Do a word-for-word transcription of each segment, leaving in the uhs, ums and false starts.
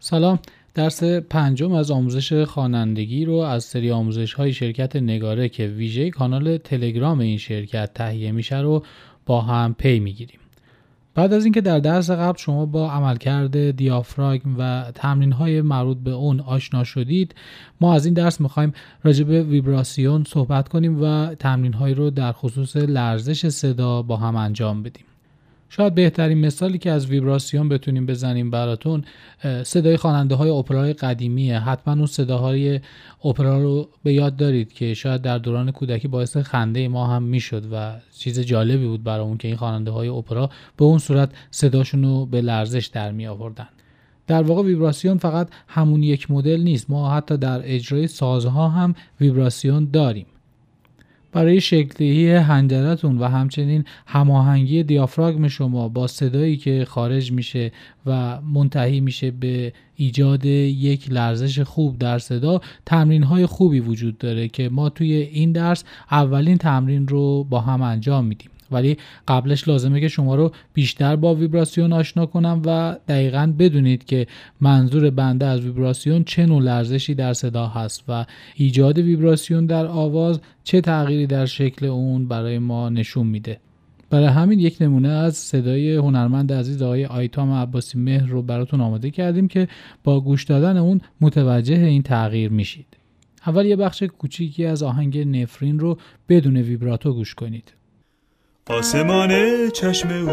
سلام، درس پنجم از آموزش خوانندگی رو از سری آموزش‌های شرکت نگاره که ویژه کانال تلگرام این شرکت تهیه میشه رو با هم پی میگیریم. بعد از اینکه در درس قبل شما با عملکرد دیافراگم و تمرین‌های مربوط به اون آشنا شدید، ما از این درس می‌خوایم راجع به ویبراسیون صحبت کنیم و تمرین‌هایی رو در خصوص لرزش صدا با هم انجام بدیم. شاید بهترین مثالی که از ویبراسیون بتونیم بزنیم براتون صدای خواننده های اپرای قدیمیه. حتما اون صداهای اپرا رو به یاد دارید که شاید در دوران کودکی باعث خنده ما هم میشد و چیز جالبی بود برامون که این خواننده های اپرا به اون صورت صداشون رو به لرزش در می آوردن. در واقع ویبراسیون فقط همون یک مدل نیست، ما حتی در اجرای سازها هم ویبراسیون داریم. برای شکل‌دهی حنجرتون و همچنین هماهنگی دیافراگم شما با صدایی که خارج میشه و منتهی میشه به ایجاد یک لرزش خوب در صدا، تمرین‌های خوبی وجود داره که ما توی این درس اولین تمرین رو با هم انجام میدیم. ولی قبلش لازمه که شما رو بیشتر با ویبراسیون آشنا کنم و دقیقاً بدونید که منظور بنده از ویبراسیون چه نوع لرزشی در صدا هست و ایجاد ویبراسیون در آواز چه تغییری در شکل اون برای ما نشون میده. برای همین یک نمونه از صدای هنرمند عزیز آقای آیتام عباسی مهر رو براتون آماده کردیم که با گوش دادن اون متوجه این تغییر میشید. اول یه بخش کوچیکی از آهنگ نفرین رو بدون ویبراتو گوش کنید. آسمان چشم او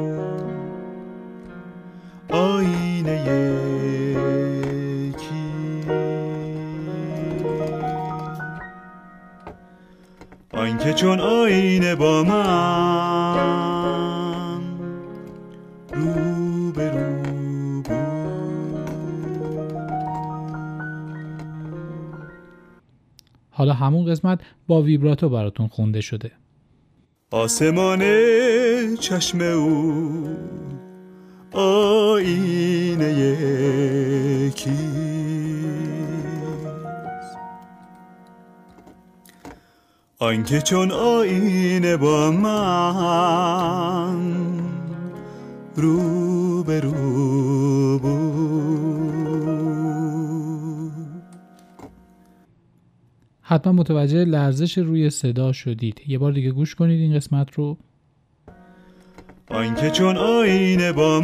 آینه یکی، آنکه چون آینه با من رو به رو بود. حالا همون قسمت با ویبراتو براتون خونده شده. آسمان چشم او آینه یکیست، آنکه چون آینه با من رو به رو بود. حتما متوجه لرزش روی صدا شدید. یه بار دیگه گوش کنید این قسمت رو. آنکه چون آینه با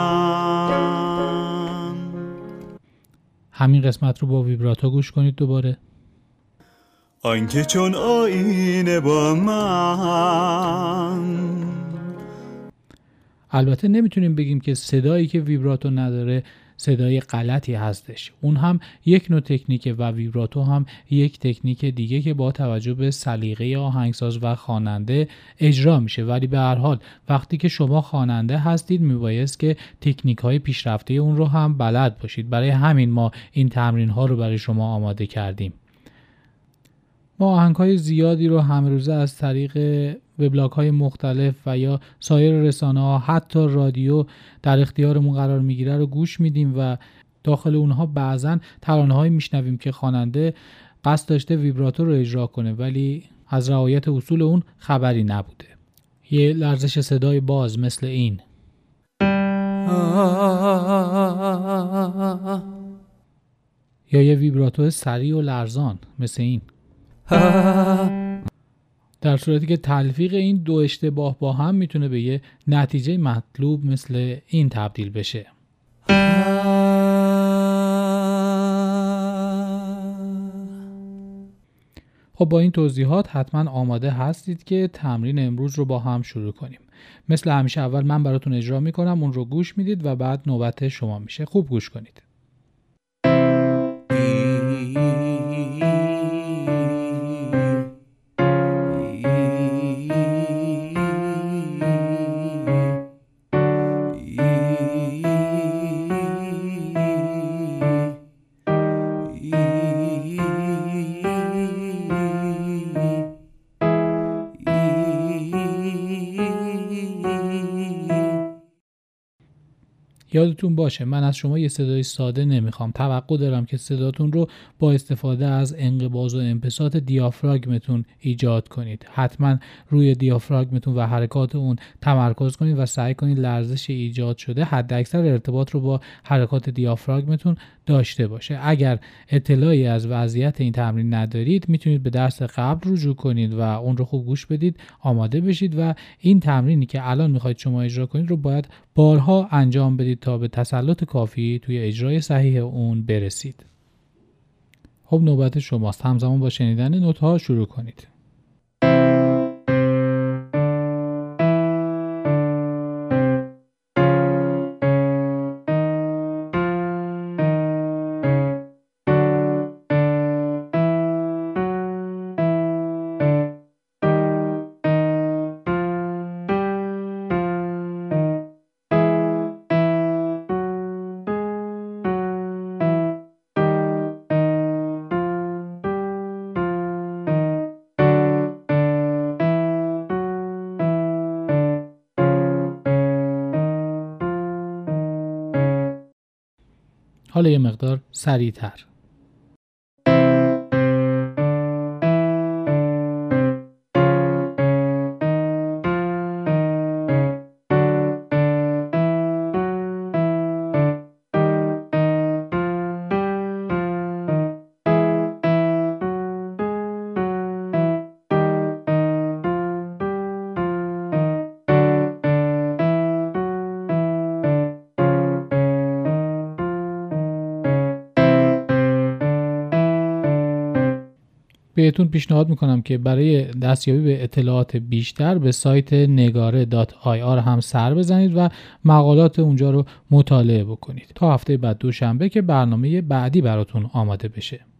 من. همین قسمت رو با ویبراتو گوش کنید دوباره. آنکه چون آینه با من. البته نمیتونیم بگیم که صدایی که ویبراتو نداره صدای غلطی هستش. اون هم یک نوع تکنیکه و ویبراتو هم یک تکنیک دیگه که با توجه به سلیقه آهنگساز و خواننده اجرا میشه. ولی به هر حال وقتی که شما خواننده هستید میبایست که تکنیک های پیشرفته اون رو هم بلد باشید. برای همین ما این تمرین ها رو برای شما آماده کردیم. ما آهنگ‌های زیادی رو همروزه از طریق وبلاگ‌های مختلف و یا سایر رسانه‌ها، حتی رادیو در اختیارمون قرار میگیره رو گوش میدیم و داخل اونها بعضن ترانه‌هایی میشنویم که خواننده قصد داشته ویبراتو رو اجرا کنه ولی از رعایت اصول اون خبری نبوده. یه لرزش صدای باز مثل این یا یه ویبراتو سریع و لرزان مثل این. در صورتی که تلفیق این دو اشتباه با هم میتونه به یه نتیجه مطلوب مثل این تبدیل بشه. خب با این توضیحات حتما آماده هستید که تمرین امروز رو با هم شروع کنیم. مثل همیشه اول من براتون اجرا میکنم، اون رو گوش میدید و بعد نوبت شما میشه. خوب گوش کنید. یادتون باشه من از شما یه صدای ساده نمیخوام. توقع دارم که صداتون رو با استفاده از انقباض و انبساط دیافراگمتون ایجاد کنید. حتما روی دیافراگمتون و حرکات اون تمرکز کنید و سعی کنید لرزش ایجاد شده حداکثر ارتباط رو با حرکات دیافراگمتون داشته باشه. اگر اطلاعی از وضعیت این تمرین ندارید میتونید به درس قبل رجوع کنید و اون رو خوب گوش بدید، آماده بشید و این تمرینی که الان میخواید شما اجرا کنید رو باید بارها انجام بدید تا به تسلط کافی توی اجرای صحیح اون برسید. خب نوبت شماست. همزمان با شنیدن نوت‌ها شروع کنید. حالا یه مقدار سریع‌تر. بهتون پیشنهاد میکنم که برای دستیابی به اطلاعات بیشتر به سایت نگاره دات آی آر هم سر بزنید و مقالات اونجا رو مطالعه بکنید تا هفته بعد دوشنبه که برنامه بعدی براتون آماده بشه.